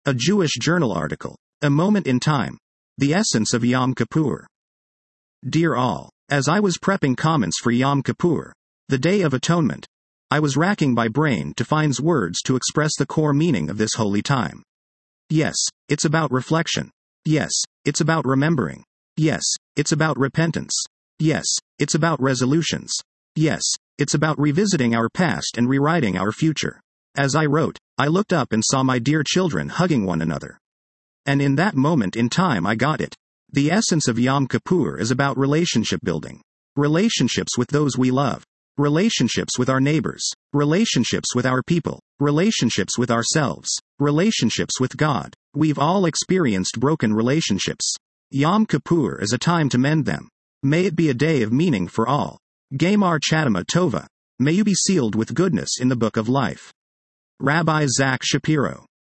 A Jewish journal article. A moment in time. The essence of Yom Kippur. Dear all, as I was prepping comments for Yom Kippur, the Day of Atonement, I was racking my brain to find words to express the core meaning of this holy time. Yes, it's about reflection. Yes, it's about remembering. Yes, it's about repentance. Yes, it's about resolutions. Yes, it's about revisiting our past and rewriting our future. As I wrote, I looked up and saw my dear children hugging one another. And in that moment in time I got it. The essence of Yom Kippur is about relationship building. Relationships with those we love. Relationships with our neighbors. Relationships with our people. Relationships with ourselves. Relationships with God. We've all experienced broken relationships. Yom Kippur is a time to mend them. May it be a day of meaning for all. Gamar Chadama Tova. May you be sealed with goodness in the book of life. Rabbi Zach Shapiro.